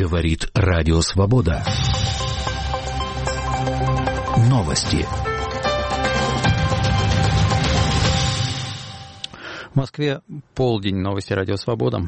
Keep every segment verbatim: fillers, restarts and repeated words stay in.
Говорит Радио Свобода. Новости. В Москве полдень. Новости Радио Свобода.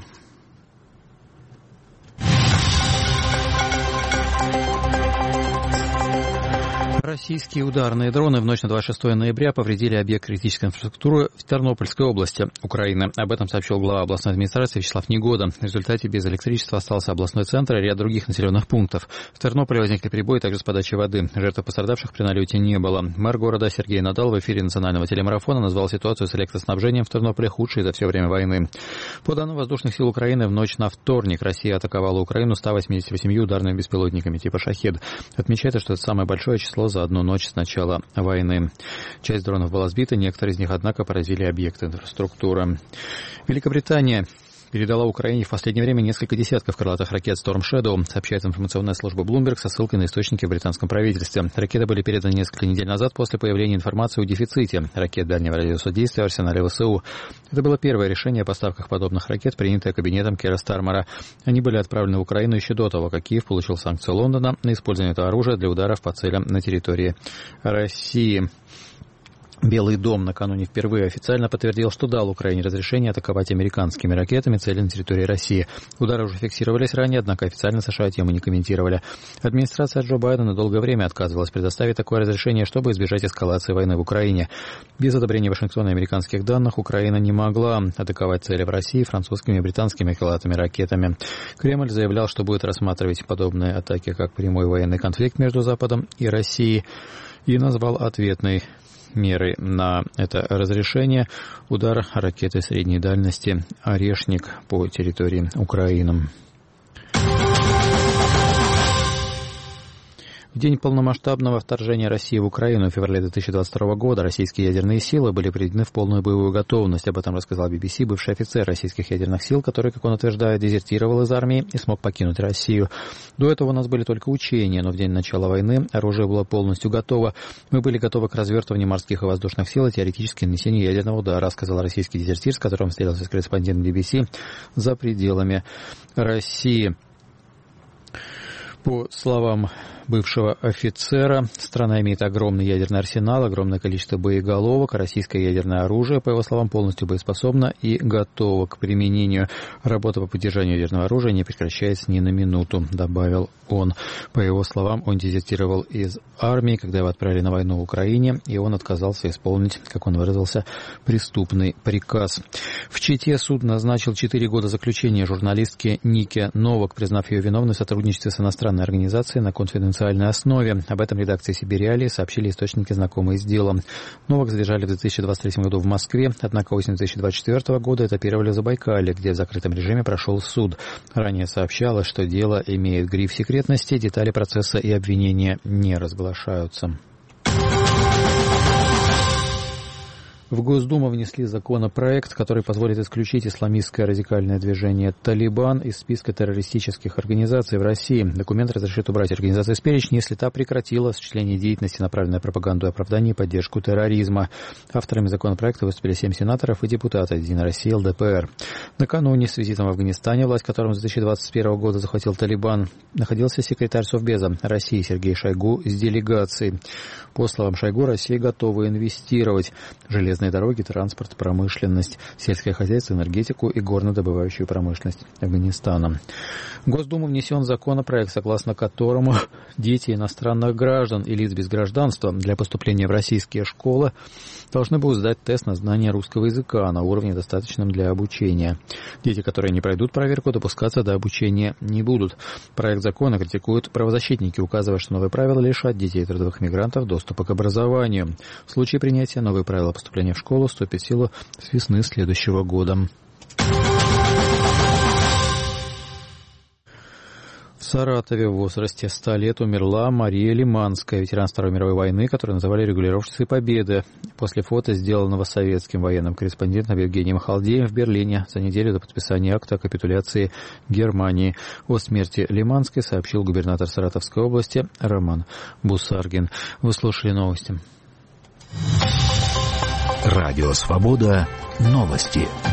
Российские ударные дроны в ночь на двадцать шестое ноября повредили объект критической инфраструктуры в Тернопольской области Украины. Об этом сообщил глава областной администрации Вячеслав Негода. В результате без электричества остался областной центр и ряд других населенных пунктов. В Тернополе возникли перебои также с подачей воды. Жертв пострадавших при налете не было. Мэр города Сергей Надал в эфире национального телемарафона назвал ситуацию с электроснабжением в Тернополе худшей за все время войны. По данным воздушных сил Украины, в ночь на вторник Россия атаковала Украину ста восьмидесятью восемью ударными беспилотниками типа «Шахед». Отмечается, что это самое большое число за одну ночь с начала войны. Часть дронов была сбита, некоторые из них, однако, поразили объекты инфраструктуры. Великобритания передала Украине в последнее время несколько десятков крылатых ракет Storm Shadow, сообщает информационная служба Bloomberg со ссылкой на источники в британском правительстве. Ракеты были переданы несколько недель назад после появления информации о дефиците ракет дальнего радиуса действия в арсенале ВСУ. Это было первое решение о поставках подобных ракет, принятое кабинетом Кира Стармера. Они были отправлены в Украину еще до того, как Киев получил санкции Лондона на использование этого оружия для ударов по целям на территории России. Белый дом накануне впервые официально подтвердил, что дал Украине разрешение атаковать американскими ракетами цели на территории России. Удары уже фиксировались ранее, однако официально США тему не комментировали. Администрация Джо Байдена долгое время отказывалась предоставить такое разрешение, чтобы избежать эскалации войны в Украине. Без одобрения Вашингтона и американских данных Украина не могла атаковать цели в России французскими и британскими крылатыми ракетами. Кремль заявлял, что будет рассматривать подобные атаки как прямой военный конфликт между Западом и Россией, и назвал ответной меры на это разрешение удар ракеты средней дальности «Орешник» по территории Украины. В день полномасштабного вторжения России в Украину в феврале две тысячи двадцать второго года российские ядерные силы были приведены в полную боевую готовность. Об этом рассказал би би си бывший офицер российских ядерных сил, который, как он утверждает, дезертировал из армии и смог покинуть Россию. До этого у нас были только учения, но в день начала войны оружие было полностью готово. Мы были готовы к развертыванию морских и воздушных сил и теоретически нанесению ядерного удара, сказал российский дезертир, с которым встретился корреспондент би би си за пределами России. По словам бывшего офицера, страна имеет огромный ядерный арсенал, огромное количество боеголовок, российское ядерное оружие, по его словам, полностью боеспособно и готово к применению. Работа по поддержанию ядерного оружия не прекращается ни на минуту, добавил он. По его словам, он дезертировал из армии, когда его отправили на войну в Украине, и он отказался исполнить, как он выразился, преступный приказ. В Чите суд назначил четыре года заключения журналистке Нике Новак, признав ее виновной в сотрудничестве с иностранной организацией на конфиденциальной основе. Об этом редакции Сибириалии сообщили источники, знакомые с делом. Новак задержали в две тысячи двадцать третьем году в Москве, однако осенью две тысячи двадцать четвёртого года этапировали в Забайкалье, где в закрытом режиме прошел суд. Ранее сообщалось, что дело имеет гриф секретности, детали процесса и обвинения не разглашаются. В Госдуму внесли законопроект, который позволит исключить исламистское радикальное движение «Талибан» из списка террористических организаций в России. Документ разрешит убрать организацию с перечня, если та прекратила осуществление деятельности, направленной на пропаганду и оправдание и поддержку терроризма. Авторами законопроекта выступили семь сенаторов и депутаты «Единой России» эл дэ пэ эр. Накануне с визитом в Афганистане, власть которым с две тысячи двадцать первого года захватил Талибан, находился секретарь Совбеза России Сергей Шойгу с делегацией. По словам Шойгу, Россия готова инвестировать в железные дороги, транспорт, промышленность, сельское хозяйство, энергетику и горнодобывающую промышленность Афганистана. В Госдуму внесен законопроект, согласно которому дети иностранных граждан и лиц без гражданства для поступления в российские школы должны будут сдать тест на знание русского языка на уровне, достаточном для обучения. Дети, которые не пройдут проверку, допускаться до обучения не будут. Проект закона критикуют правозащитники, указывая, что новые правила лишат детей трудовых мигрантов доступа к образованию. В случае принятия новые правила поступления в школу вступит в силу с весны следующего года. В Саратове в возрасте ста лет умерла Мария Лиманская, ветеран Второй мировой войны, которую называли регулировщицей Победы. После фото, сделанного советским военным корреспондентом Евгением Халдеем в Берлине за неделю до подписания акта о капитуляции Германии. О смерти Лиманской сообщил губернатор Саратовской области Роман Бусаргин. Вы слушали новости. Радио Свобода. Новости.